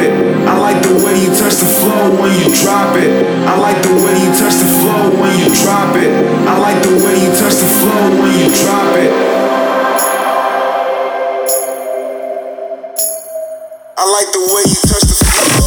it. I like the way you touch the floor when you drop it. I like the way you touch the floor when you drop it. I like the way you touch the floor when you drop it. I like the way you touch the floor.